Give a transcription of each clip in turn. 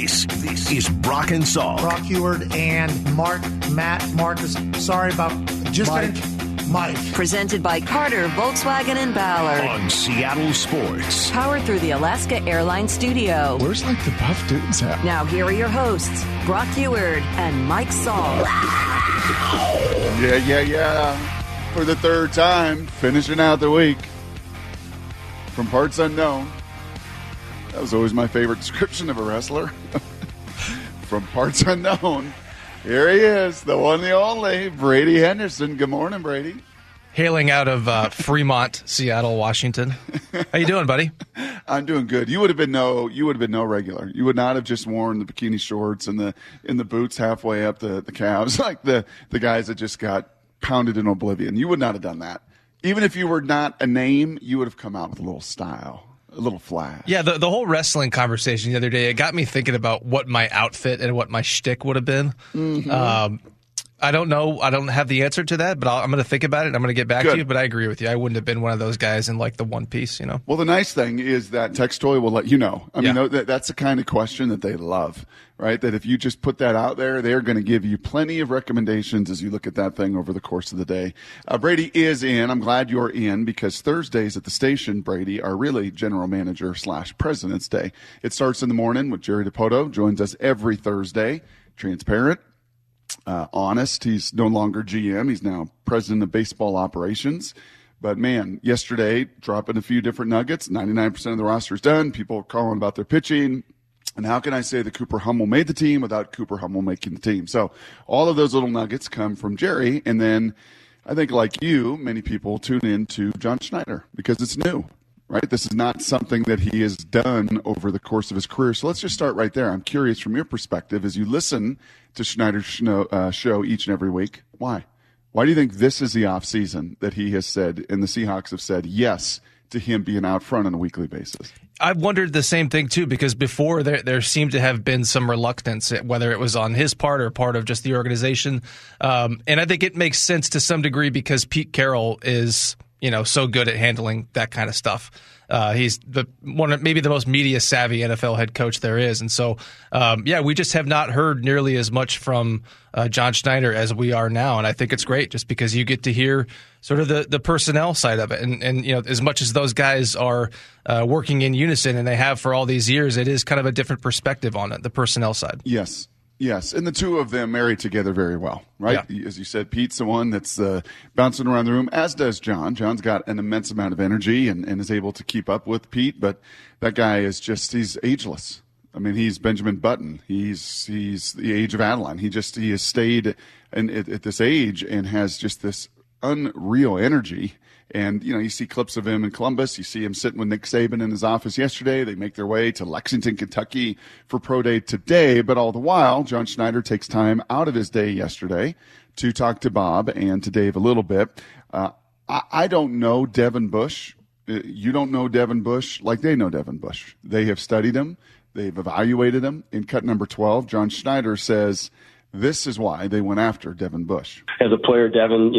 This is Brock and Salk. Brock Huard and Marcus. Sorry about just Mike. Presented by Carter, Volkswagen, and Ballard. On Seattle Sports. Powered through the Alaska Airlines Studio. Where's the buff dudes at? Now here are your hosts, Brock Huard and Mike Salk. Yeah. For the third time, finishing out the week. From Parts Unknown. That was always my favorite description of a wrestler. From Parts Unknown. Here he is, the one, the only, Brady Henderson. Good morning, Brady. Hailing out of Fremont, Seattle, Washington. How you doing, buddy? I'm doing good. You would have been no regular. You would not have just worn the bikini shorts and the boots halfway up the calves like the guys that just got pounded in oblivion. You would not have done that. Even if you were not a name, you would have come out with a little style. A little flash. Yeah, the whole wrestling conversation the other day, it got me thinking about what my outfit and what my shtick would have been. Mm-hmm. I don't know. I don't have the answer to that, but I'm going to think about it. I'm going to get back to you, but I agree with you. I wouldn't have been one of those guys in like the one piece, you know? Well, the nice thing is that Text Toy will let you know. I mean, that's the kind of question that they love, right? That if you just put that out there, they're going to give you plenty of recommendations as you look at that thing over the course of the day. Brady is in. I'm glad you're in because Thursdays at the station, Brady, are really general manager / President's Day. It starts in the morning with Jerry DePoto, joins us every Thursday. Transparent. Honest. He's no longer GM. He's now president of baseball operations. But, man, yesterday, dropping a few different nuggets, 99% of the roster's done. People calling about their pitching. And how can I say that Cooper Hummel made the team without Cooper Hummel making the team? So all of those little nuggets come from Jerry. And then I think, like you, many people tune in to John Schneider because it's new. Right? This is not something that he has done over the course of his career. So let's just start right there. I'm curious from your perspective as you listen to Schneider's show each and every week. Why? Why do you think this is the off season that he has said and the Seahawks have said yes to him being out front on a weekly basis? I've wondered the same thing, too, because before there seemed to have been some reluctance, whether it was on his part or part of just the organization. And I think it makes sense to some degree because Pete Carroll is so good at handling that kind of stuff. He's maybe the most media savvy NFL head coach there is. And so, we just have not heard nearly as much from John Schneider as we are now. And I think it's great just because you get to hear sort of the personnel side of it. And as much as those guys are working in unison and they have for all these years, it is kind of a different perspective on it, the personnel side. Yes, and the two of them marry together very well, right? Yeah. As you said, Pete's the one that's bouncing around the room, as does John. John's got an immense amount of energy and is able to keep up with Pete, but that guy is he's ageless. I mean, he's Benjamin Button. He's the age of Adeline. He has stayed at this age and has just this unreal energy. And, you see clips of him in Columbus. You see him sitting with Nick Saban in his office yesterday. They make their way to Lexington, Kentucky for Pro Day today. But all the while, John Schneider takes time out of his day yesterday to talk to Bob and to Dave a little bit. I don't know Devin Bush. You don't know Devin Bush like they know Devin Bush. They have studied him. They've evaluated him. In cut number 12, John Schneider says this is why they went after Devin Bush. As a player, Devin,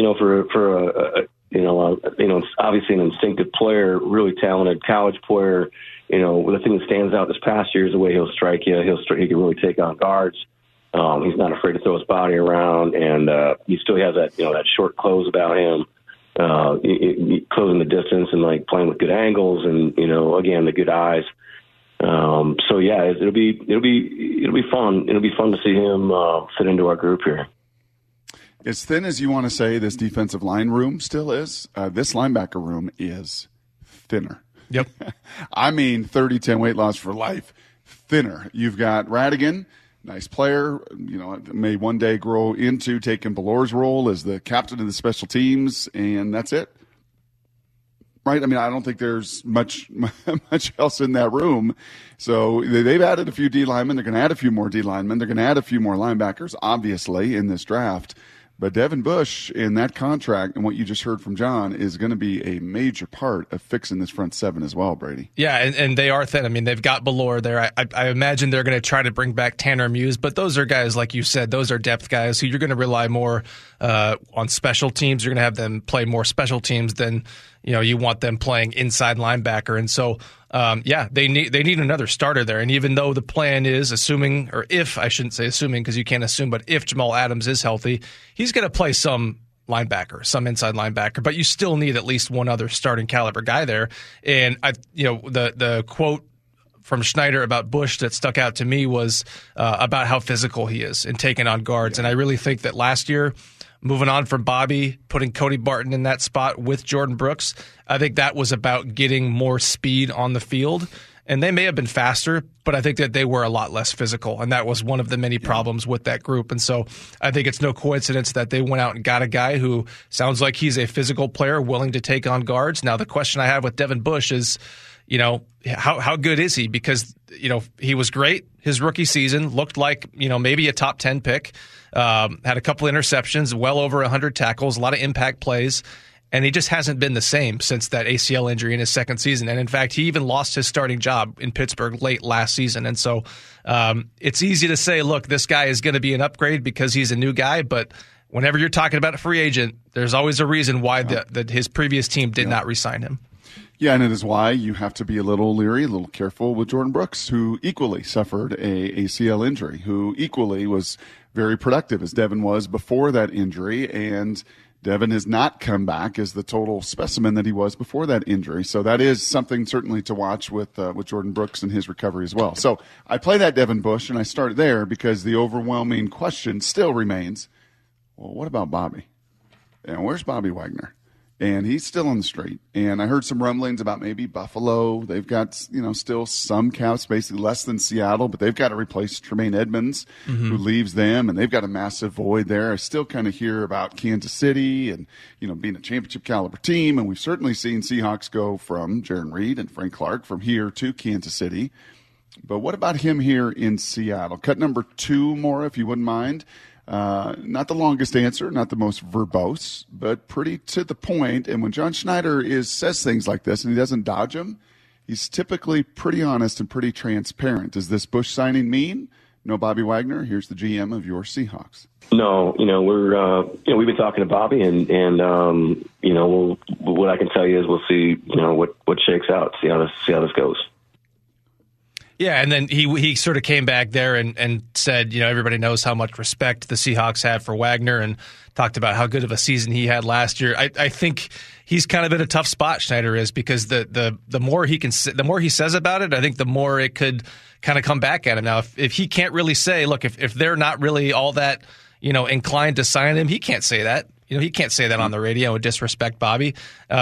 it's obviously an instinctive player, really talented college player. The thing that stands out this past year is the way he'll strike you. He can really take on guards. He's not afraid to throw his body around, and he still has that short close about him, closing the distance and like playing with good angles, and again the good eyes. It'll be fun. It'll be fun to see him fit into our group here. As thin as you want to say this defensive line room still is, this linebacker room is thinner. Yep. I mean, 30-10 weight loss for life, thinner. You've got Radigan, nice player, may one day grow into taking Ballor's role as the captain of the special teams, and that's it. Right? I mean, I don't think there's much else in that room. So they've added a few D linemen. They're going to add a few more D linemen. They're going to add a few more linebackers, obviously, in this draft. But Devin Bush in that contract and what you just heard from John is going to be a major part of fixing this front seven as well, Brady. Yeah, and they are thin. I mean, they've got Ballor there. I imagine they're going to try to bring back Tanner Muse, but those are guys, like you said, those are depth guys who you're going to rely more on special teams. You're going to have them play more special teams than you want them playing inside linebacker. And so, they need another starter there. And even though the plan is assuming, or if, I shouldn't say assuming because you can't assume, but if Jamal Adams is healthy, he's going to play some linebacker, some inside linebacker, but you still need at least one other starting caliber guy there. And the quote from Schneider about Bush that stuck out to me was about how physical he is in taking on guards. And I really think that last year, moving on from Bobby, putting Cody Barton in that spot with Jordan Brooks, I think that was about getting more speed on the field. And they may have been faster, but I think that they were a lot less physical. And that was one of the many problems with that group. And so I think it's no coincidence that they went out and got a guy who sounds like he's a physical player willing to take on guards. Now, the question I have with Devin Bush is, how good is he? Because, he was great his rookie season, looked like, maybe a top 10 pick, had a couple interceptions, well over 100 tackles, a lot of impact plays. And he just hasn't been the same since that ACL injury in his second season. And in fact, he even lost his starting job in Pittsburgh late last season. And so it's easy to say, look, this guy is going to be an upgrade because he's a new guy. But whenever you're talking about a free agent, there's always a reason why that his previous team did not re-sign him. Yeah, and it is why you have to be a little leery, a little careful with Jordan Brooks, who equally suffered a ACL injury, who equally was very productive as Devin was before that injury. And Devin has not come back as the total specimen that he was before that injury. So that is something certainly to watch with Jordan Brooks and his recovery as well. So I play that Devin Bush, and I start there because the overwhelming question still remains, well, what about Bobby? And where's Bobby Wagner? And he's still on the street. And I heard some rumblings about maybe Buffalo. They've got, still some cap space, less than Seattle, but they've got to replace Tremaine Edmonds, who leaves them, and they've got a massive void there. I still kind of hear about Kansas City and, being a championship caliber team. And we've certainly seen Seahawks go from Jaron Reed and Frank Clark from here to Kansas City. But what about him here in Seattle? Cut number 2, Maura, if you wouldn't mind. Not the longest answer, not the most verbose, but pretty to the point. And when John Schneider says things like this and he doesn't dodge them, he's typically pretty honest and pretty transparent. Does this Bush signing mean no Bobby Wagner? Here's the GM of your Seahawks. No, we've been talking to Bobby, and what I can tell you is we'll see, what shakes out, see how this goes. Yeah, and then he sort of came back there and said, everybody knows how much respect the Seahawks have for Wagner, and talked about how good of a season he had last year. I think he's kind of in a tough spot, Schneider is, because the more the more he says about it, I think the more it could kind of come back at him. Now, if he can't really say, look, if they're not really all that inclined to sign him, he can't say that. He can't say that on the radio and disrespect Bobby.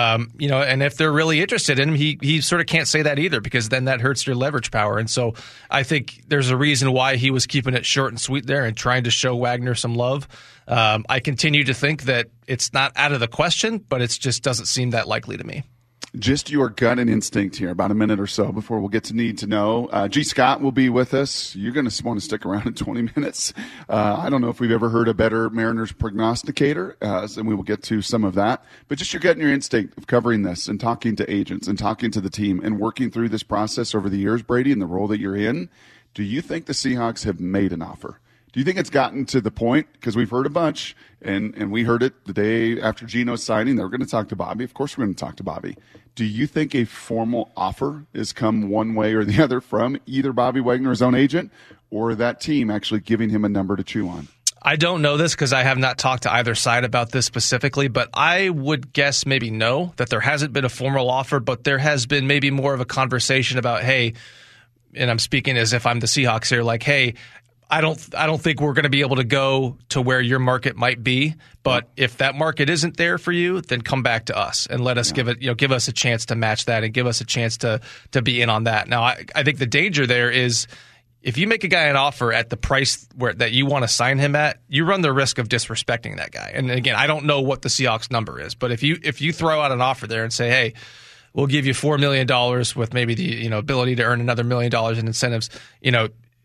And if they're really interested in him, he sort of can't say that either, because then that hurts your leverage power. And so I think there's a reason why he was keeping it short and sweet there and trying to show Wagner some love. I continue to think that it's not out of the question, but it just doesn't seem that likely to me. Just your gut and instinct here, about a minute or so before we'll get to need to know. G. Scott will be with us. You're going to want to stick around in 20 minutes. I don't know if we've ever heard a better Mariners prognosticator, and we will get to some of that. But just your gut and your instinct of covering this and talking to agents and talking to the team and working through this process over the years, Brady, in the role that you're in, do you think the Seahawks have made an offer? Do you think it's gotten to the point, because we've heard a bunch, and we heard it the day after Geno's signing, they were going to talk to Bobby. Of course we're going to talk to Bobby. Do you think a formal offer has come one way or the other from either Bobby Wagner, his own agent, or that team actually giving him a number to chew on? I don't know this because I have not talked to either side about this specifically, but I would guess maybe no, that there hasn't been a formal offer, but there has been maybe more of a conversation about, hey, and I'm speaking as if I'm the Seahawks here, like, hey, I don't think we're going to be able to go to where your market might be, but if that market isn't there for you, then come back to us and let us give us a chance to match that and give us a chance to be in on that. Now, I think the danger there is if you make a guy an offer at the price that you want to sign him at, you run the risk of disrespecting that guy. And again, I don't know what the Seahawks number is, but if you throw out an offer there and say, hey, we'll give you $4 million with maybe the ability to earn another $1 million in incentives,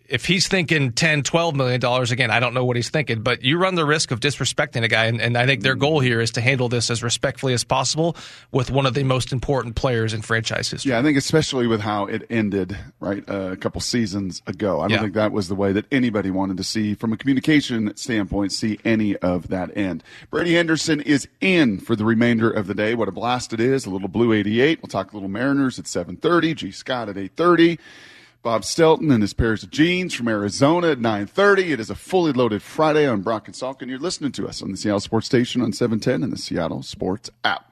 if he's thinking $10, $12 million, again, I don't know what he's thinking, but you run the risk of disrespecting a guy. And I think their goal here is to handle this as respectfully as possible with one of the most important players in franchise history. Yeah, I think especially with how it ended, right, a couple seasons ago. I don't think that was the way that anybody wanted to see, from a communication standpoint, see any of that end. Brady Henderson is in for the remainder of the day. What a blast it is. A little Blue 88. We'll talk a little Mariners at 7:30. G. Scott at 8:30. Bob Stelton and his pairs of jeans from Arizona at 9:30. It is a fully loaded Friday on Brock and Salk, and you're listening to us on the Seattle Sports Station on 710 and the Seattle Sports app.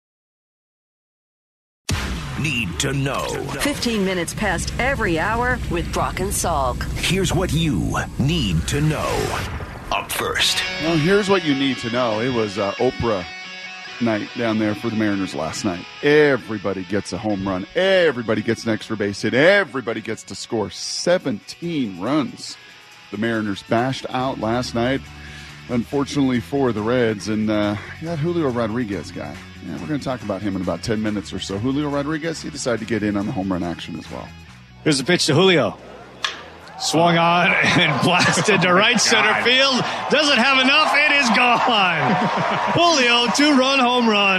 Need to know. 15 minutes past every hour with Brock and Salk. Here's what you need to know. Up first. Well, here's what you need to know. It was Oprah night down there for the Mariners last night. Everybody gets a home run. Everybody gets an extra base hit. Everybody gets to score 17 runs. The Mariners bashed out last night, unfortunately for the Reds. And that Julio Rodriguez guy, we're going to talk about him in about 10 minutes or so. Julio Rodriguez, he decided to get in on the home run action as well. Here's the pitch to Julio. Swung on and blasted to right center field. Doesn't have enough. It is gone. Julio, 2-run home run.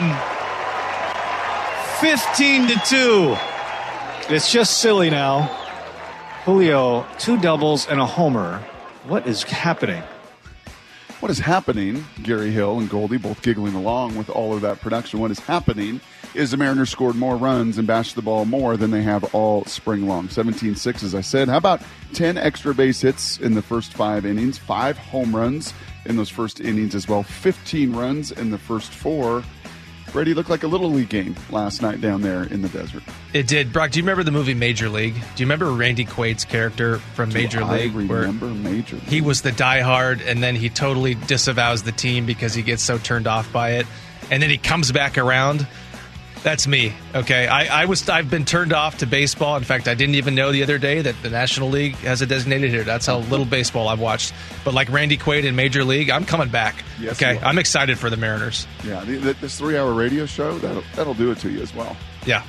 15-2. It's just silly now. Julio, 2 doubles and a homer. What is happening? What is happening, Gary Hill and Goldie both giggling along with all of that production, what is happening is the Mariners scored more runs and bashed the ball more than they have all spring long. 17-6, as I said. How about 10 extra base hits in the first 5 innings, 5 home runs in those first innings as well, 15 runs in the first 4. Brady looked like a Little League game last night down there in the desert. It did. Brock, do you remember the movie Major League? Do you remember Randy Quaid's character from Major League? I remember Major League. He was the diehard, and then he totally disavows the team because he gets so turned off by it. And then he comes back around. That's me, okay? I've been turned off to baseball. In fact, I didn't even know the other day that the National League has a designated hitter. That's how little baseball I've watched. But like Randy Quaid in Major League, I'm coming back, yes, okay? I'm excited for the Mariners. Yeah, this 3-hour radio show, that'll do it to you as well. Yeah.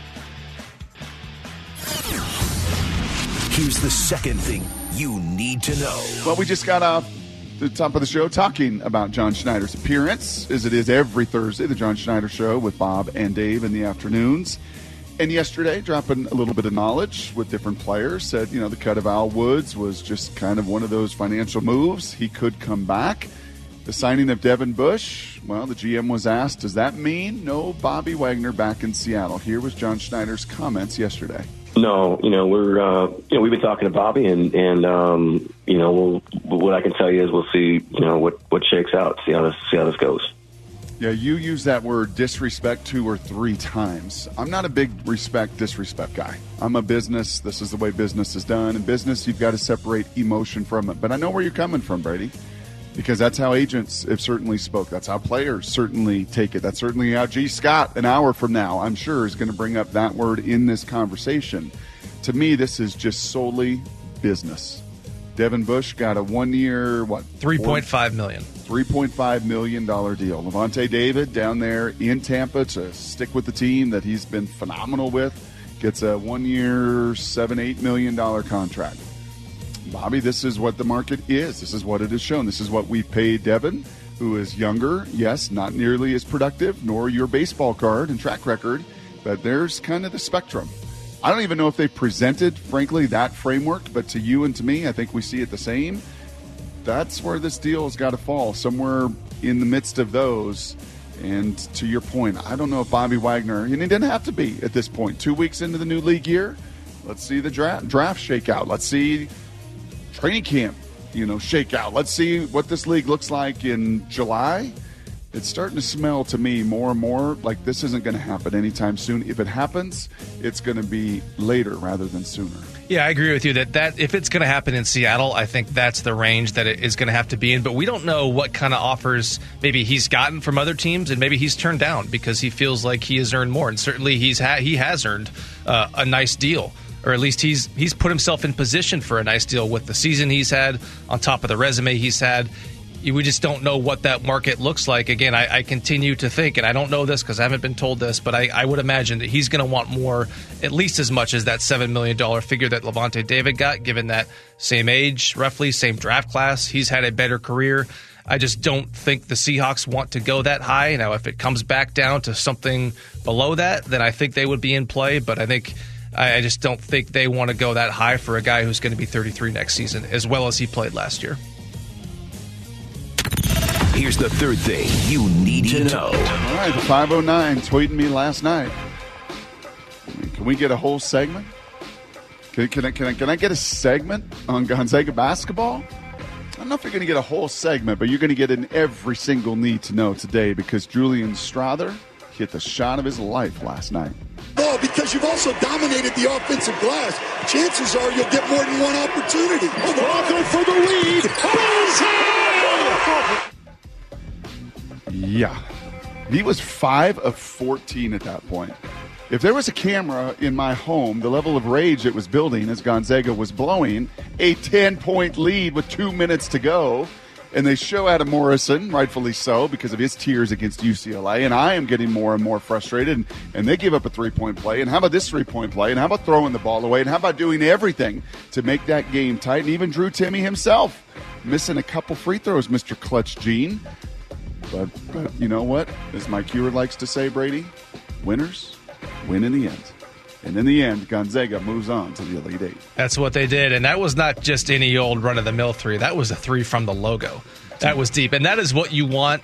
Here's the second thing you need to know. Well, we just got off the top of the show talking about John Schneider's appearance, as it is every Thursday, the John Schneider Show with Bob and Dave in the afternoons. And yesterday, dropping a little bit of knowledge with different players, said, the cut of Al Woods was just kind of one of those financial moves. He could come back. The signing of Devin Bush, well, the GM was asked, does that mean no Bobby Wagner back in Seattle? Here was John Schneider's comments yesterday. No, we're, we've been talking to Bobby, and what I can tell you is we'll see, what shakes out, see how this goes. Yeah, you use that word disrespect 2 or 3 times. I'm not a big disrespect guy. I'm a business. This is the way business is done. In business, you've got to separate emotion from it. But I know where you're coming from, Brady, because that's how agents have certainly spoke. That's how players certainly take it. That's certainly how G. Scott, an hour from now, I'm sure, is going to bring up that word in this conversation. To me, this is just solely business. Devin Bush got a 1-year, $3.5 million. $3.5 million deal. Levante David down there in Tampa to stick with the team that he's been phenomenal with gets a 1-year, $7-8 million contract. Bobby, this is what the market is. This is what it has shown. This is what we've paid Devin, who is younger, yes, not nearly as productive, nor your baseball card and track record, but there's kind of the spectrum. I don't even know if they presented, frankly, that framework, but to you and to me, I think we see it the same. That's where this deal has got to fall, somewhere in the midst of those. And to your point, I don't know if Bobby Wagner, and he didn't have to be at this point, 2 weeks into the new league year. Let's see the draft shake out. Let's see training camp, shake out. Let's see what this league looks like in July. It's starting to smell to me more and more like this isn't going to happen anytime soon. If it happens, it's going to be later rather than sooner. Yeah, I agree with you that if it's going to happen in Seattle, I think that's the range that it is going to have to be in. But we don't know what kind of offers maybe he's gotten from other teams, and maybe he's turned down because he feels like he has earned more. And certainly he has earned a nice deal. Or at least he's put himself in position for a nice deal with the season he's had, on top of the resume he's had. we just don't know what that market looks like. Again, I continue to think, and I don't know this because I haven't been told this, but I would imagine that he's going to want more, at least as much as that $7 million figure that Lavonte David got, given that same age, roughly, same draft class. He's had a better career. I just don't think the Seahawks want to go that high. Now, if it comes back down to something below that, then I think they would be in play, but I just don't think they want to go that high for a guy who's going to be 33 next season, as well as he played last year. Here's the third thing you need to know. All right, the 509 tweeting me last night. Can we get a whole segment? Can I get a segment on Gonzaga basketball? I don't know if you're going to get a whole segment, but you're going to get in every single need to know today because Julian Strawther hit the shot of his life last night. No, because you've also dominated the offensive glass. Chances are you'll get more than one opportunity. Walker for the lead. Yeah. He was 5 of 14 at that point. If there was a camera in my home, the level of rage it was building as Gonzaga was blowing a 10-point lead with 2 minutes to go, and they show Adam Morrison, rightfully so, because of his tears against UCLA, and I am getting more and more frustrated, and they give up a 3-point play, and how about this 3-point play, and how about throwing the ball away, and how about doing everything to make that game tight, and even Drew Timme himself missing a couple free throws, Mr. Clutch Gene. But you know what? As Mike Ewert likes to say, Brady, winners win in the end. And in the end, Gonzaga moves on to the Elite Eight. That's what they did. And that was not just any old run-of-the-mill three. That was a three from the logo. That was deep. And that is what you want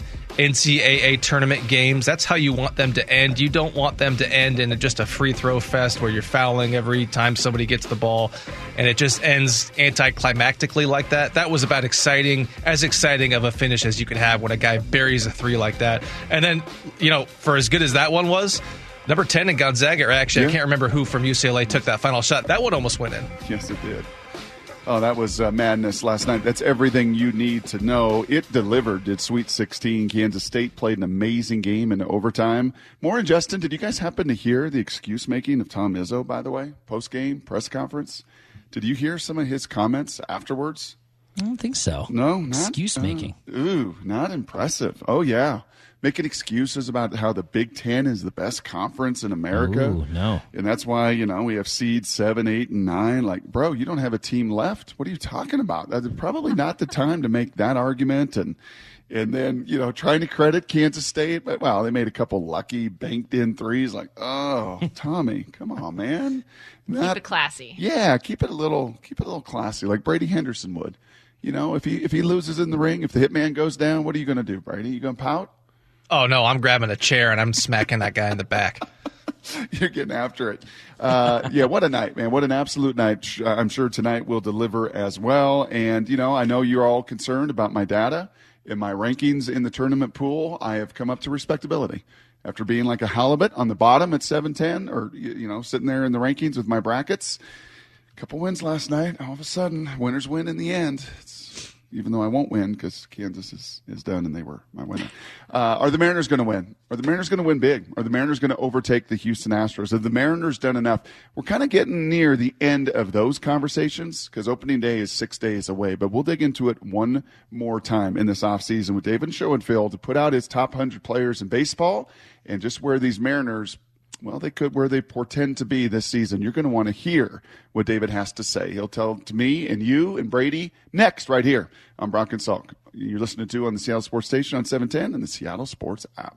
NCAA tournament games. That's how you want them to end. You don't want them to end in just a free throw fest where you're fouling every time somebody gets the ball and it just ends anticlimactically like that. That was about as exciting of a finish as you could have when a guy buries a three like that. And then, for as good as that one was, number 10 in Gonzaga, or actually I can't remember who from UCLA took that final shot. That one almost went in. Yes, it did. Oh, that was madness last night. That's everything you need to know. It delivered, did Sweet 16. Kansas State played an amazing game in overtime. Maureen, Justin, did you guys happen to hear the excuse-making of Tom Izzo, by the way, post-game press conference? Did you hear some of his comments afterwards? I don't think so. No, not excuse-making. Not impressive. Oh, yeah. Making excuses about how the Big Ten is the best conference in America. Ooh, no. And that's why, we have seeds 7, 8, and 9. Like, bro, you don't have a team left? What are you talking about? That's probably not the time to make that argument. And then, trying to credit Kansas State. But, wow, they made a couple lucky banked-in threes. Like, oh, Tommy, come on, man. Keep it classy. Yeah, keep it a little classy, like Brady Henderson would. If he loses in the ring, if the hitman goes down, what are you going to do, Brady? You going to pout? Oh, no, I'm grabbing a chair and I'm smacking that guy in the back. You're getting after it. Yeah, what a night, man. What an absolute night. I'm sure tonight will deliver as well. And, I know you're all concerned about my data and my rankings in the tournament pool. I have come up to respectability. After being like a halibut on the bottom at 7-10 or, sitting there in the rankings with my brackets. A couple wins last night. All of a sudden, winners win in the end. Even though I won't win because Kansas is done and they were my winner. Are the Mariners going to win? Are the Mariners going to win big? Are the Mariners going to overtake the Houston Astros? Have the Mariners done enough? We're kind of getting near the end of those conversations because opening day is 6 days away. But we'll dig into it one more time in this offseason with David Schoenfield to put out his top 100 players in baseball and just where these Mariners – where they portend to be this season. You're going to want to hear what David has to say. He'll tell to me and you and Brady next right here on Brock and Salk. You're listening to on the Seattle Sports Station on 710 and the Seattle Sports app.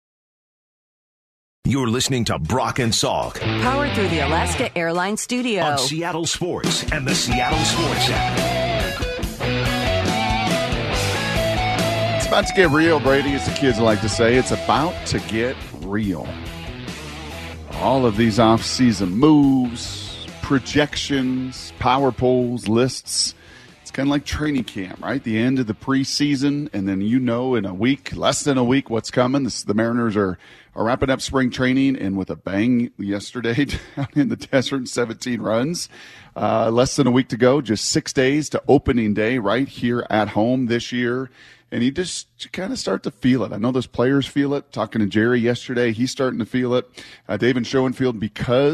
You're listening to Brock and Salk. Powered through the Alaska Airlines studio. On Seattle Sports and the Seattle Sports app. It's about to get real, Brady, as the kids like to say. It's about to get real. All of these off-season moves, projections, power polls, lists. It's kind of like training camp, right? The end of the preseason, and then in a week, less than a week, what's coming. The Mariners are wrapping up spring training, and with a bang yesterday down in the desert, 17 runs. Less than a week to go, just 6 days to opening day right here at home this year. And you just kind of start to feel it. I know those players feel it. Talking to Jerry yesterday, he's starting to feel it. David Schoenfield, because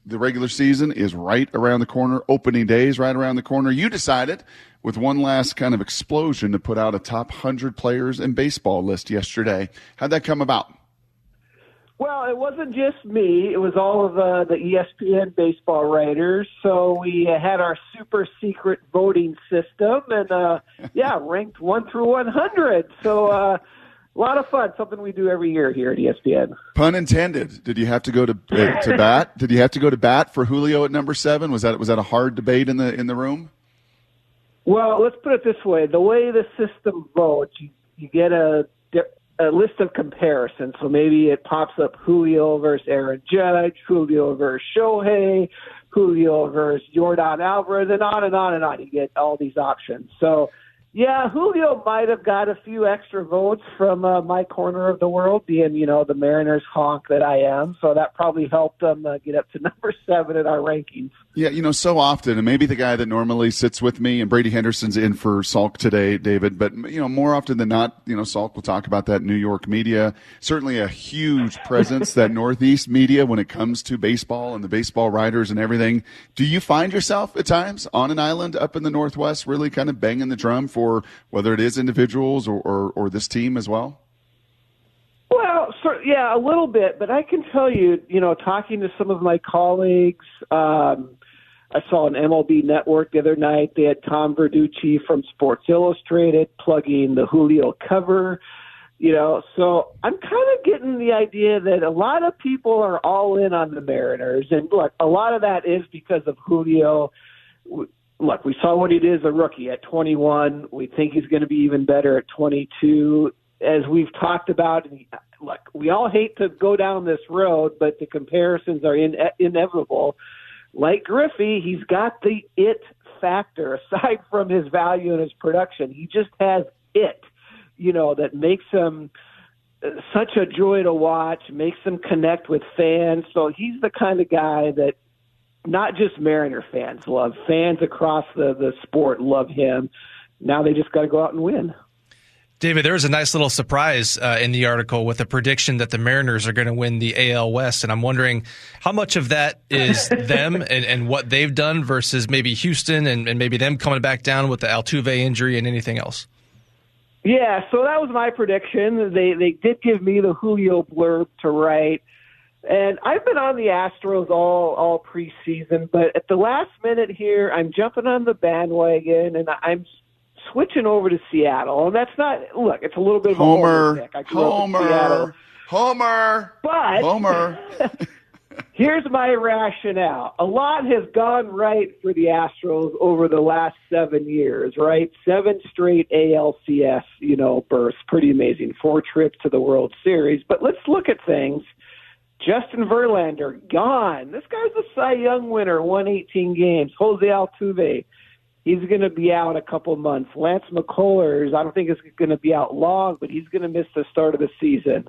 the regular season is right around the corner. Opening day is right around the corner. You decided, with one last kind of explosion, to put out a top 100 players in baseball list yesterday. How'd that come about? Well, it wasn't just me. It was all of the ESPN baseball writers. So we had our super secret voting system and, ranked 1 through 100. So a lot of fun, something we do every year here at ESPN. Pun intended. Did you have to go to bat? Did you have to go to bat for Julio at number 7? Was that a hard debate in the room? Well, let's put it this way. The way the system votes, you get a list of comparisons. So maybe it pops up Julio versus Aaron Judge, Julio versus Shohei, Julio versus Yordan Alvarez, and on and on and on. You get all these options. So, yeah, Julio might have got a few extra votes from my corner of the world, being, the Mariners honk that I am. So that probably helped them get up to number 7 in our rankings. Yeah, so often, and maybe the guy that normally sits with me, and Brady Henderson's in for Salk today, David, but, more often than not, Salk will talk about that New York media. Certainly a huge presence, that Northeast media, when it comes to baseball and the baseball writers and everything. Do you find yourself at times on an island up in the Northwest really kind of banging the drum for whether it is individuals or this team as well? Well, a little bit, but I can tell you, talking to some of my colleagues, I saw an MLB Network the other night. They had Tom Verducci from Sports Illustrated plugging the Julio cover, so I'm kind of getting the idea that a lot of people are all in on the Mariners. And look, a lot of that is because of Julio. Look, we saw what he did as a rookie at 21. We think he's going to be even better at 22. As we've talked about, look, we all hate to go down this road, but the comparisons are inevitable. Like Griffey, he's got the it factor. Aside from his value and his production, he just has it, that makes him such a joy to watch, makes him connect with fans. So he's the kind of guy that not just Mariner fans love. Fans across the sport love him. Now they just got to go out and win. David, there was a nice little surprise in the article with a prediction that the Mariners are going to win the AL West, and I'm wondering how much of that is them and what they've done versus maybe Houston and maybe them coming back down with the Altuve injury and anything else. Yeah, so that was my prediction. They did give me the Julio blurb to write, and I've been on the Astros all preseason, but at the last minute here, I'm jumping on the bandwagon, and I'm switching over to Seattle. And that's not, look, it's a little bit of a Homer pick. I grew up in Seattle. Homer. Here's my rationale. A lot has gone right for the Astros over the last 7 years, right? 7 straight ALCS, berths. Pretty amazing. 4 trips to the World Series. But let's look at things. Justin Verlander, gone. This guy's a Cy Young winner, won 18 games. Jose Altuve, he's going to be out a couple months. Lance McCullers, I don't think it's going to be out long, but he's going to miss the start of the season.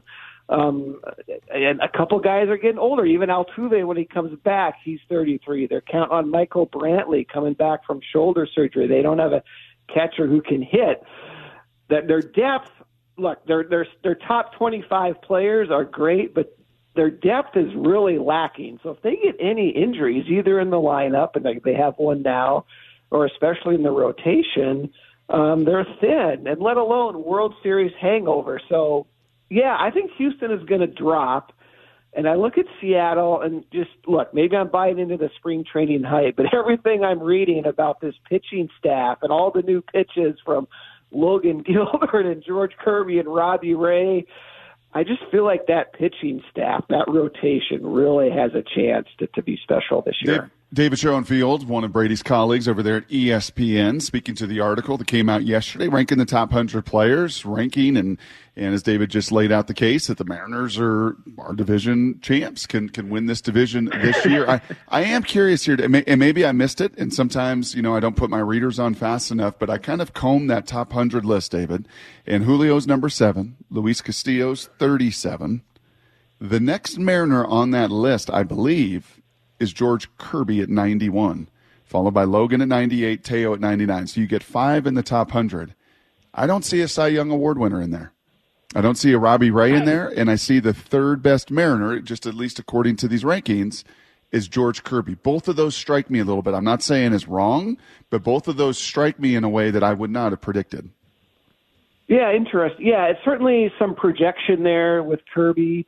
And a couple guys are getting older. Even Altuve, when he comes back, he's 33. They're counting on Michael Brantley coming back from shoulder surgery. They don't have a catcher who can hit. That their depth, look, their top 25 players are great, but their depth is really lacking. So if they get any injuries, either in the lineup, and they have one now, or especially in the rotation, they're thin, and let alone World Series hangover. So, yeah, I think Houston is going to drop. And I look at Seattle and just, look, maybe I'm buying into the spring training hype, but everything I'm reading about this pitching staff and all the new pitches from Logan Gilbert and George Kirby and Robbie Ray, I just feel like that pitching staff, that rotation really has a chance to be special this year. David Schoenfield, one of Brady's colleagues over there at ESPN, speaking to the article that came out yesterday, ranking the top 100 players, and as David just laid out the case, that the Mariners are our division champs, can win this division this year. I am curious here, and maybe I missed it, and sometimes, I don't put my readers on fast enough, but I kind of combed that top 100 list, David, and Julio's number 7, Luis Castillo's 37. The next Mariner on that list, I believe, is George Kirby at 91, followed by Logan at 98, Teo at 99. So you get 5 in the top 100. I don't see a Cy Young Award winner in there. I don't see a Robbie Ray in there, and I see the third best Mariner, just at least according to these rankings, is George Kirby. Both of those strike me a little bit. I'm not saying it's wrong, but both of those strike me in a way that I would not have predicted. Yeah, interesting. Yeah, it's certainly some projection there with Kirby.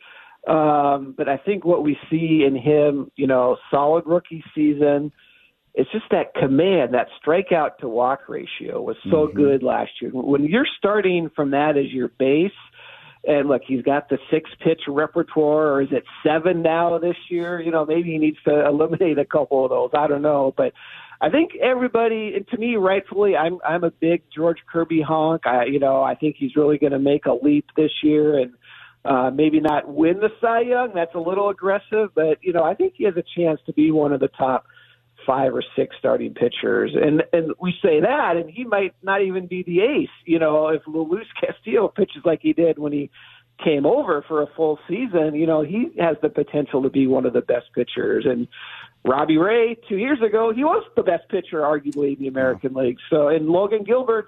But I think what we see in him, solid rookie season, it's just that command, that strikeout to walk ratio was so good last year. When you're starting from that as your base, and look, he's got the 6-pitch repertoire, or is it 7 now this year? Maybe he needs to eliminate a couple of those. I don't know. But I think everybody, and to me, rightfully, I'm a big George Kirby honk. I think he's really going to make a leap this year and maybe not win the Cy Young. That's a little aggressive, but, I think he has a chance to be one of the top 5 or 6 starting pitchers. And we say that, and he might not even be the ace, if Luis Castillo pitches like he did when he came over for a full season, he has the potential to be one of the best pitchers. And Robbie Ray, 2 years ago, he was the best pitcher, arguably, in the American League. So, and Logan Gilbert's,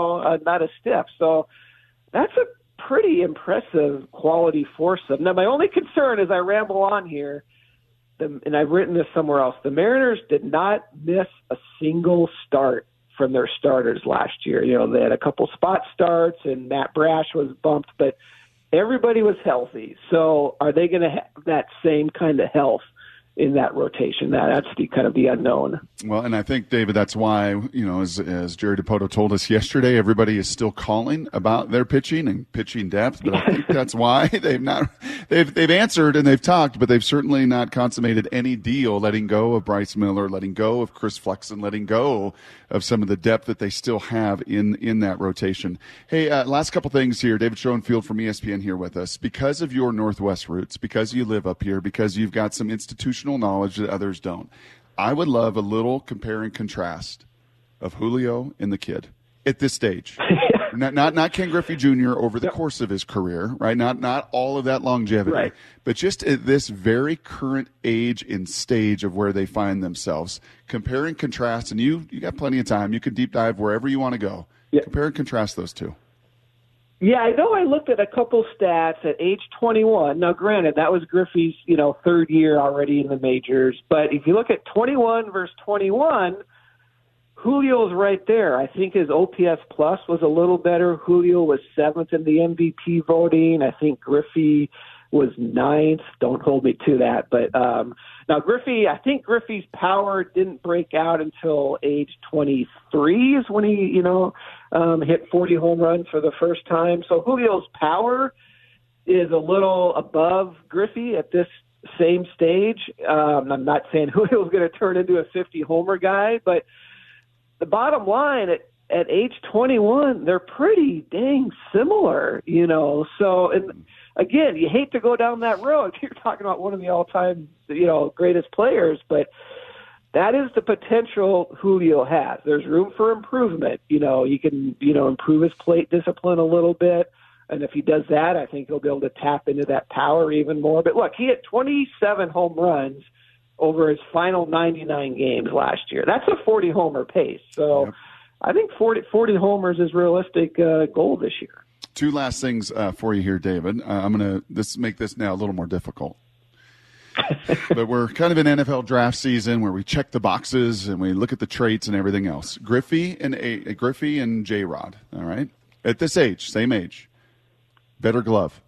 not a stiff. So that's a pretty impressive quality foursome. Now, my only concern as I ramble on here, and I've written this somewhere else, the Mariners did not miss a single start from their starters last year. They had a couple spot starts, and Matt Brash was bumped, but everybody was healthy. So are they going to have that same kind of health in that rotation? That's kind of the unknown. Well, and I think, David, that's why, as Jerry Dipoto told us yesterday, everybody is still calling about their pitching and pitching depth. But I think that's why they've answered and they've talked, but they've certainly not consummated any deal, letting go of Bryce Miller, letting go of Chris Flexen, letting go of some of the depth that they still have in that rotation. Hey, last couple things here. David Schoenfield from ESPN here with us. Because of your Northwest roots, because you live up here, because you've got some institutional knowledge that others don't, I would love a little compare and contrast of Julio and the kid at this stage. not Ken Griffey Jr. over the course of his career, right? Not all of that longevity, right, but just at this very current age and stage of where they find themselves. Compare and contrast, and you got plenty of time. You can deep dive wherever you want to go. Yeah. Compare and contrast those two. Yeah, I know I looked at a couple stats at age 21. Now, granted, that was Griffey's, third year already in the majors. But if you look at 21 versus 21, Julio's right there. I think his OPS plus was a little better. Julio was 7th in the MVP voting. I think Griffey was 9th. Don't hold me to that. But now I think Griffey's power didn't break out until age 23 is when he, hit 40 home runs for the first time. So Julio's power is a little above Griffey at this same stage. I'm not saying Julio's going to turn into a 50 homer guy, but the bottom line at age 21, they're pretty dang similar, So, and again, you hate to go down that road. You're talking about one of the all-time, greatest players, but that is the potential Julio has. There's room for improvement. He can, improve his plate discipline a little bit. And if he does that, I think he'll be able to tap into that power even more. But look, he hit 27 home runs over his final 99 games last year. That's a 40-homer pace. So yep. I think 40 homers is realistic goal this year. Two last things for you here, David. I'm going to make this now a little more difficult. But we're kind of in NFL draft season where we check the boxes and we look at the traits and everything else. Griffey and J-Rod, all right? At this age, same age, better glove.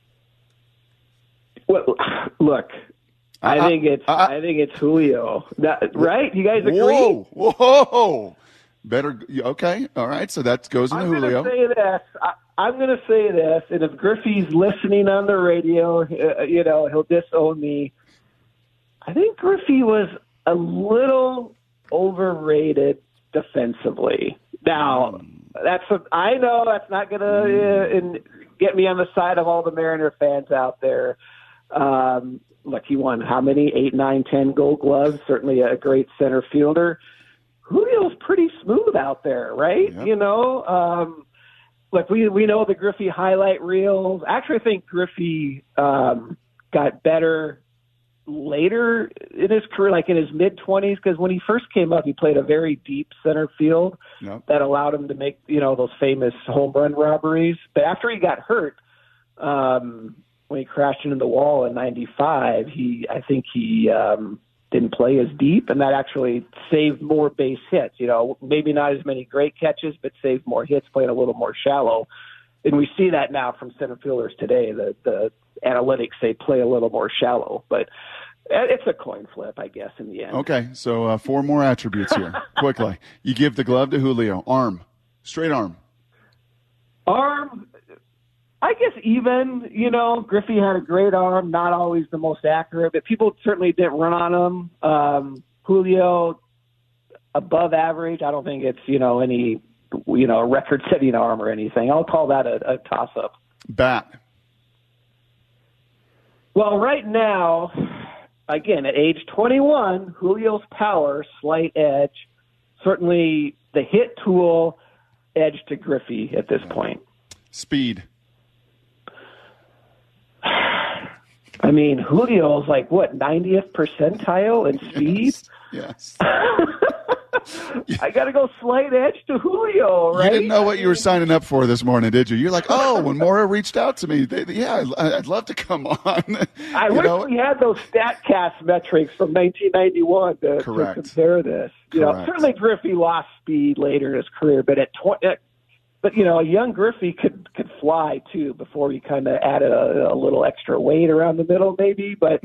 Well, look, I think it's Julio. Right? You guys agree? Whoa. Better. Okay. All right. So that goes into Julio. I'm going to say this, and if Griffey's listening on the radio, he'll disown me. I think Griffey was a little overrated defensively. Now, I know that's not going to get me on the side of all the Mariner fans out there. Look, he won how many? 8, 9, 10 Gold Gloves. Certainly a great center fielder. Julio's pretty smooth out there, right? Yep. Look, we know the Griffey highlight reels. Actually, I think Griffey got better later in his career, like in his mid-20s, because when he first came up, he played a very deep center field that allowed him to make, those famous home run robberies. But after he got hurt, when he crashed into the wall in 95, I think he didn't play as deep, and that actually saved more base hits. Maybe not as many great catches, but saved more hits, playing a little more shallow. And we see that now from center fielders today. The analytics say play a little more shallow, but it's a coin flip, I guess, in the end. Okay, so 4 more attributes here. Quickly. You give the glove to Julio. Arm. Straight arm. Arm, I guess even. Griffey had a great arm, not always the most accurate, but people certainly didn't run on him. Julio, above average. I don't think it's, any, record-setting arm or anything. I'll call that a toss-up. Bat. Well, right now, again, at age 21, Julio's power, slight edge, certainly the hit tool, edge to Griffey at this point. Speed. I mean, Julio's 90th percentile in speed? Yes. I got to go slight edge to Julio, right? You didn't know what you were signing up for this morning, did you? You're like, when Mora reached out to me, I'd love to come on. I wish we had those StatCast metrics from 1991 to compare this. Certainly Griffey lost speed later in his career, but at 20, a young Griffey could fly too before he kind of added a little extra weight around the middle, maybe. But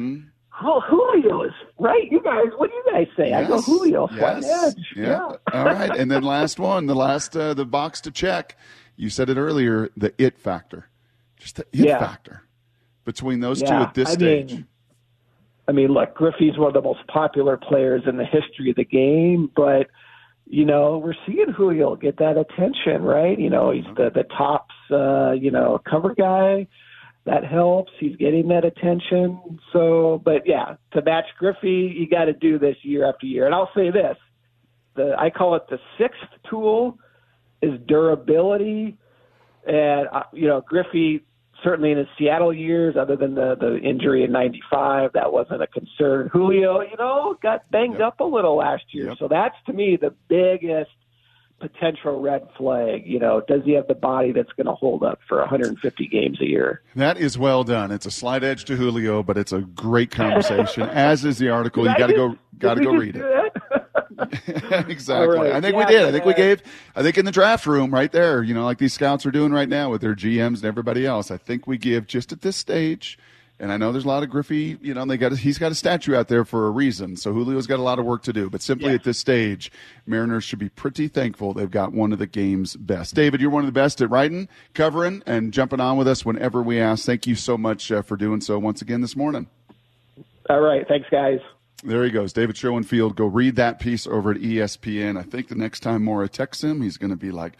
Julio is right. You guys, what do you guys say? Yes. I go Julio, slight edge. Yeah. All right, and then last one, the box to check. You said it earlier, the it factor, just the it factor between those two at this stage. Look, Griffey's one of the most popular players in the history of the game, but we're seeing Julio get that attention, right? He's the tops, cover guy. That helps. He's getting that attention. So, but yeah, to match Griffey, you got to do this year after year. And I'll say this, I call it the 6th tool is durability. And, Griffey, certainly in his Seattle years, other than the injury in 95, that wasn't a concern. Julio, got banged up a little last year. So that's, to me, the biggest potential red flag. Does he have the body that's going to hold up for 150 games a year? That is well done. It's a slight edge to Julio, but it's a great conversation, as is the article. You got to go read it. Exactly. Right. I think we did. I think in the draft room right there, like these scouts are doing right now with their GMs and everybody else, I think we give just at this stage. And I know there's a lot of Griffey, he's got a statue out there for a reason. So Julio's got a lot of work to do. But simply at this stage, Mariners should be pretty thankful they've got one of the game's best. David, you're one of the best at writing, covering, and jumping on with us whenever we ask. Thank you so much for doing so once again this morning. All right. Thanks, guys. There he goes, David Schoenfield. Go read that piece over at ESPN. I think the next time Mora texts him, he's going to be like,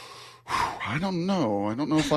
I don't know. I don't know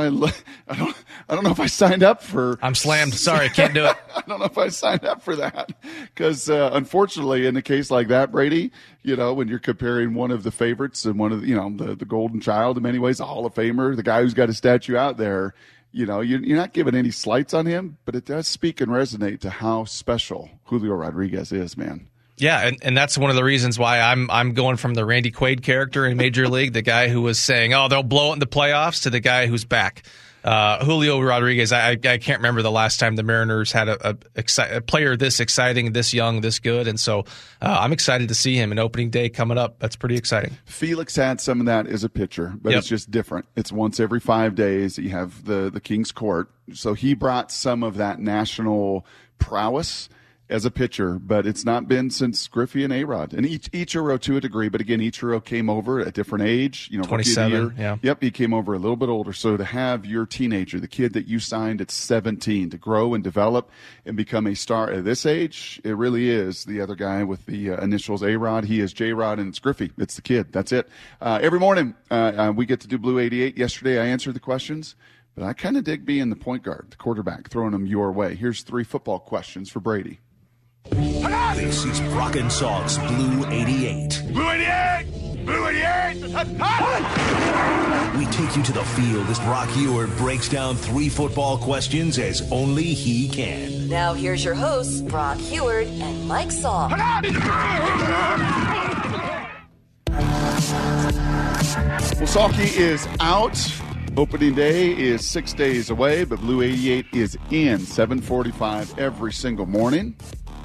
if I signed up for. I'm slammed. Sorry, can't do it. I don't know if I signed up for that because unfortunately, in a case like that, Brady, when you're comparing one of the favorites and one of the golden child in many ways, a Hall of Famer, the guy who's got a statue out there, you're not giving any slights on him, but it does speak and resonate to how special Julio Rodriguez is, man. Yeah, and that's one of the reasons why I'm going from the Randy Quaid character in Major League, the guy who was saying, they'll blow it in the playoffs, to the guy who's back. Julio Rodriguez, I can't remember the last time the Mariners had a player this exciting, this young, this good, and so I'm excited to see him in opening day coming up. That's pretty exciting. Felix had some of that as a pitcher, but it's just different. It's once every 5 days. You have the King's Court, so he brought some of that national prowess as a pitcher, but it's not been since Griffey and A-Rod. And Ichiro to a degree, but again, Ichiro came over at a different age. 27, yeah. Yep, he came over a little bit older. So to have your teenager, the kid that you signed at 17, to grow and develop and become a star at this age, it really is the other guy with the initials A-Rod. He is J-Rod, and it's Griffey. It's the kid. That's it. Every morning, we get to do Blue 88. Yesterday, I answered the questions, but I kind of dig being the point guard, the quarterback, throwing them your way. Here's 3 football questions for Brady. This is Brock and Salk's Blue 88. Blue 88! Blue 88! We take you to the field as Brock Ewart breaks down 3 football questions as only he can. Now here's your hosts, Brock Ewart and Mike Salk. Well, Salky is out. Opening day is 6 days away, but Blue 88 is in 7:45 every single morning.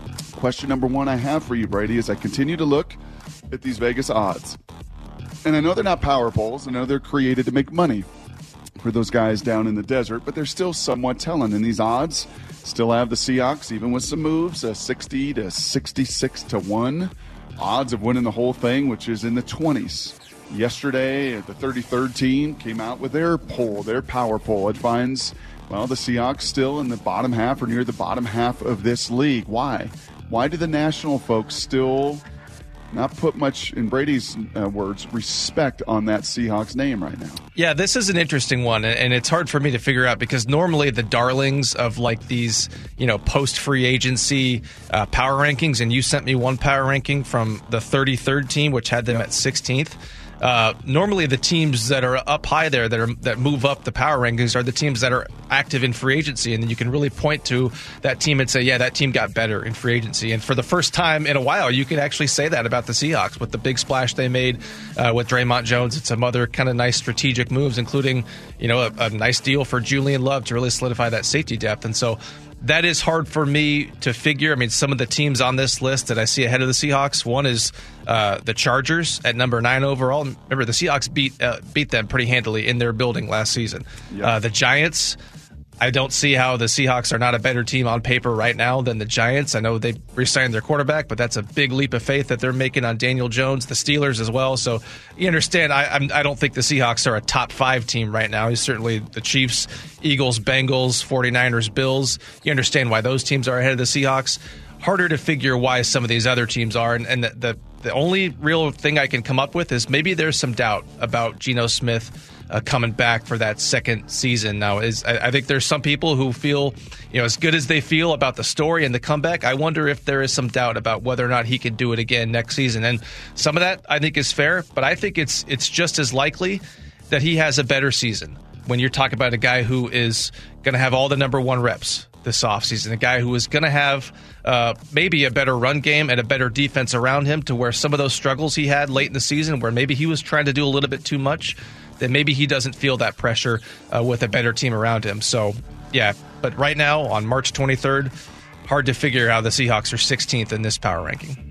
question number one I have for you, Brady, as I continue to look at these Vegas odds. And I know they're not power polls. I know they're created to make money for those guys down in the desert, but they're still somewhat telling. And these odds still have the Seahawks, even with some moves, 60 to 66 to 1 odds of winning the whole thing, which is in the 20s. Yesterday, the 33rd team came out with their poll, their power poll. It finds, well, the Seahawks still in the bottom half or near the bottom half of this league. Why? Why do the national folks still not put much, in Brady's words, respect on that Seahawks name right now? Yeah, this is an interesting one, and it's hard for me to figure out because normally the darlings of like these, post-free agency power rankings, and you sent me one power ranking from the 33rd team, which had them at 16th. Normally the teams that are up high there that move up the power rankings are the teams that are active in free agency, and then you can really point to that team and say, yeah, that team got better in free agency. And for the first time in a while, you can actually say that about the Seahawks with the big splash they made with Draymond Jones and some other kind of nice strategic moves, including a nice deal for Julian Love to really solidify that safety depth. And so that is hard for me to figure. I mean, some of the teams on this list that I see ahead of the Seahawks, one is the Chargers at number 9 overall. Remember, the Seahawks beat them pretty handily in their building last season. Yep. The Giants, I don't see how the Seahawks are not a better team on paper right now than the Giants. I know they re-signed their quarterback, but that's a big leap of faith that they're making on Daniel Jones. The Steelers as well. So you understand, I don't think the Seahawks are a top 5 team right now. He's certainly the Chiefs, Eagles, Bengals, 49ers, Bills. You understand why those teams are ahead of the Seahawks. Harder to figure why some of these other teams are. And the only real thing I can come up with is maybe there's some doubt about Geno Smith coming back for that second season. Now, I think there's some people who feel, as good as they feel about the story and the comeback, I wonder if there is some doubt about whether or not he can do it again next season. And some of that I think is fair, but I think it's just as likely that he has a better season when you're talking about a guy who is going to have all the number 1 reps this offseason, a guy who is going to have maybe a better run game and a better defense around him, to where some of those struggles he had late in the season where maybe he was trying to do a little bit too much, then maybe he doesn't feel that pressure with a better team around him. So, yeah, but right now on March 23rd, hard to figure how the Seahawks are 16th in this power ranking.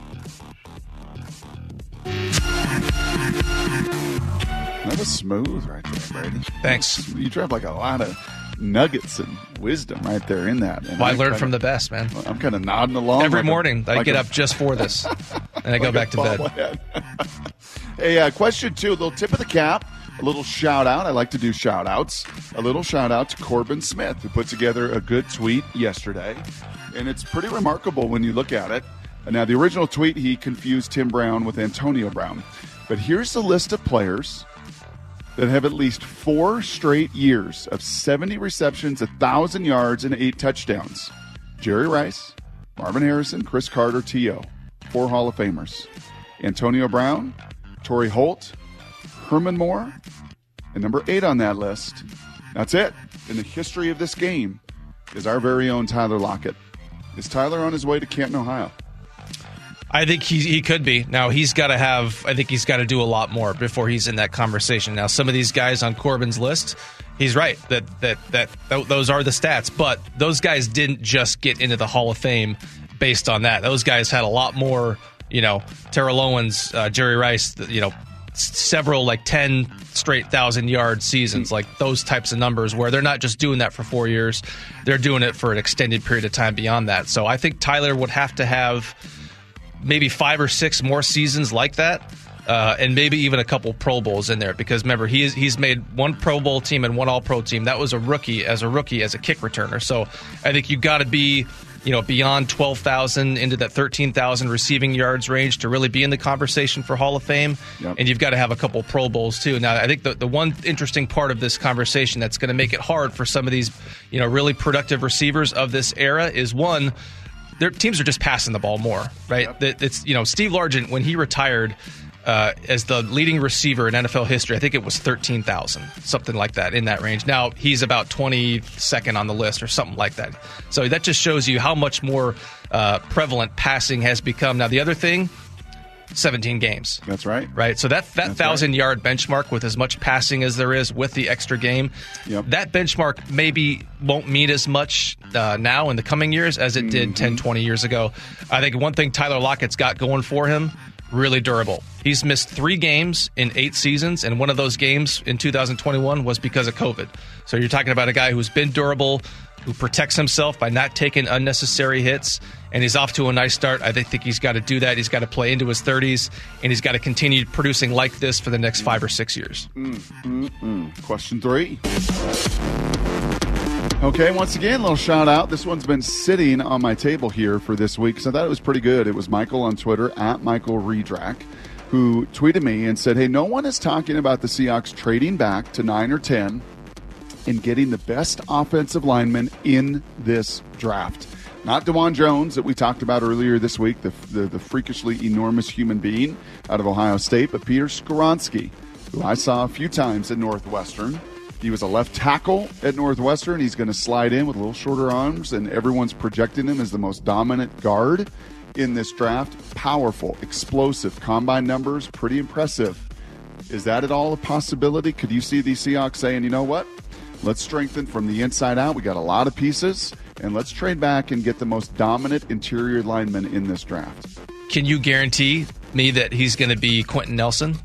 That was smooth right there, Brady. Thanks. You dropped like a lot of nuggets and wisdom right there in that. Well, I learned from the best, man. I'm kind of nodding along. Every morning, I get up just for this, and I go back to bed. Hey, question 2, a little tip of the cap, a little shout-out. I like to do shout-outs. A little shout-out to Corbin Smith, who put together a good tweet yesterday, and it's pretty remarkable when you look at it. Now, the original tweet, he confused Tim Brown with Antonio Brown, but here's the list of players that have at least 4 straight years of 70 receptions, 1,000 yards, and 8 touchdowns. Jerry Rice, Marvin Harrison, Chris Carter, T.O., 4 Hall of Famers. Antonio Brown, Torrey Holt, Herman Moore, and number 8 on that list, that's it. In the history of this game is our very own Tyler Lockett. Is Tyler on his way to Canton, Ohio? I think he could be. Now, he's got to do a lot more before he's in that conversation. Now, some of these guys on Corbin's list, he's right that those are the stats, but those guys didn't just get into the Hall of Fame based on that. Those guys had a lot more, Terrell Owens, Jerry Rice, several like 10 straight 1,000-yard seasons, like those types of numbers where they're not just doing that for 4 years. They're doing it for an extended period of time beyond that. So I think Tyler would have to have maybe 5 or 6 more seasons like that, and maybe even a couple Pro Bowls in there. Because remember, he's made 1 Pro Bowl team and 1 All-Pro team. That was a rookie as a kick returner. So I think you got to be beyond 12,000 into that 13,000 receiving yards range to really be in the conversation for Hall of Fame. Yep. And you've got to have a couple Pro Bowls too. Now, I think the one interesting part of this conversation that's going to make it hard for some of these really productive receivers of this era is, one, their teams are just passing the ball more, right? Yep. It's Steve Largent, when he retired as the leading receiver in NFL history, I think it was 13,000, something like that, in that range. Now he's about 22nd on the list or something like that. So that just shows you how much more prevalent passing has become. Now the other thing, 17 games. That's right. Right. So that 1,000-yard benchmark with as much passing as there is with the extra game, that benchmark maybe won't mean as much now in the coming years as it did 10, 20 years ago. I think one thing Tyler Lockett's got going for him, really durable. He's missed 3 games in 8 seasons, and one of those games in 2021 was because of COVID. So you're talking about a guy who's been durable, who protects himself by not taking unnecessary hits, and he's off to a nice start. I think he's got to do that. He's got to play into his 30s, and he's got to continue producing like this for the next 5 or 6 years. Question 3. Okay, once again, a little shout out. This one's been sitting on my table here for this week, so I thought it was pretty good. It was Michael on Twitter, @MichaelRedrack, who tweeted me and said, hey, no one is talking about the Seahawks trading back to 9 or 10 and getting the best offensive lineman in this draft. Not DeJuan Jones that we talked about earlier this week, the freakishly enormous human being out of Ohio State, but Peter Skoronski, who I saw a few times at Northwestern. He was a left tackle at Northwestern. He's going to slide in with a little shorter arms, and everyone's projecting him as the most dominant guard in this draft. Powerful, explosive, combine numbers, pretty impressive. Is that at all a possibility? Could you see the Seahawks saying, you know what? Let's strengthen from the inside out. We got a lot of pieces, and let's trade back and get the most dominant interior lineman in this draft. Can you guarantee me that he's going to be Quentin Nelson?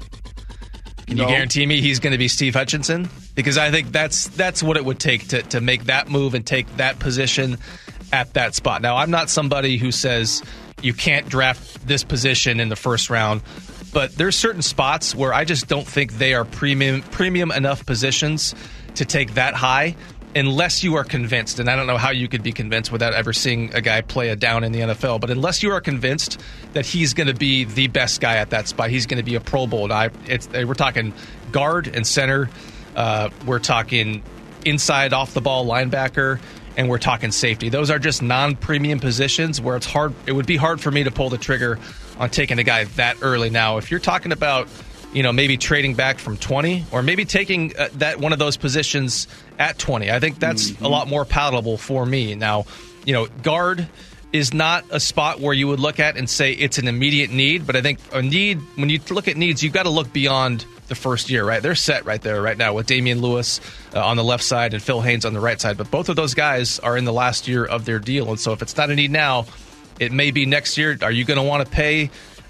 Can you guarantee me he's going to be Steve Hutchinson? Because I think that's what it would take to make that move and take that position at that spot. Now, I'm not somebody who says you can't draft this position in the first round, but there's certain spots where I just don't think they are premium enough positions to take that high unless you are convinced, and I don't know how you could be convinced without ever seeing a guy play a down in the NFL, but unless you are convinced that he's going to be the best guy at that spot, he's going to be a Pro Bowl. We're talking guard and center, we're talking inside off-the-ball linebacker, and we're talking safety. Those are just non-premium positions where it would be hard for me to pull the trigger on taking a guy that early. Now, if you're talking about maybe trading back from 20 or maybe taking that one of those positions at 20. I think that's a lot more palatable for me. Now, guard is not a spot where you would look at and say it's an immediate need, but I think a need, when you look at needs, you've got to look beyond the first year, right? They're set right there right now with Damian Lewis on the left side and Phil Haynes on the right side, but both of those guys are in the last year of their deal, and so if it's not a need now, it may be next year. Are you going to want to pay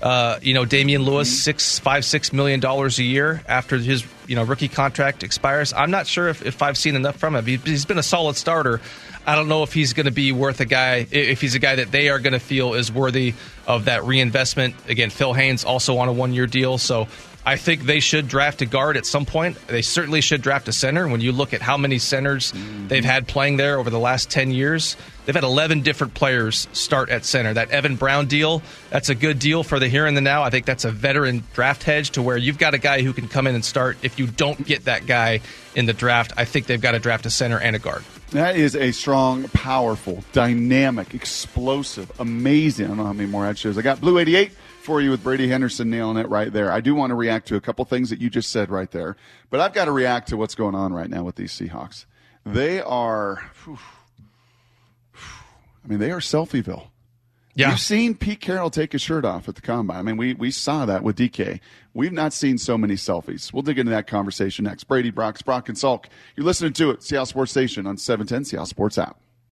Damian Lewis $6 million a year after his rookie contract expires? I'm not sure if I've seen enough from him. He's been a solid starter. I don't know if he's going to be worth if he's a guy that they are going to feel is worthy of that reinvestment. Again, Phil Haynes also on a 1-year deal, so I think they should draft a guard at some point. They certainly should draft a center. When you look at how many centers they've had playing there over the last 10 years, they've had 11 different players start at center. That Evan Brown deal, that's a good deal for the here and the now. I think that's a veteran draft hedge to where you've got a guy who can come in and start. If you don't get that guy in the draft, I think they've got to draft a center and a guard. That is a strong, powerful, dynamic, explosive, amazing. I don't know how many more ad shows. I got Blue 88 for you with Brady Henderson nailing it right there. I do want to react to a couple things that you just said right there, but I've got to react to what's going on right now with these Seahawks. They are, they are Selfieville. Yeah. You've seen Pete Carroll take his shirt off at the Combine. I mean, we saw that with DK. We've not seen so many selfies. We'll dig into that conversation next. Brady, Brock, and Salk. You're listening to it, Seattle Sports Station on 710 Seattle Sports App.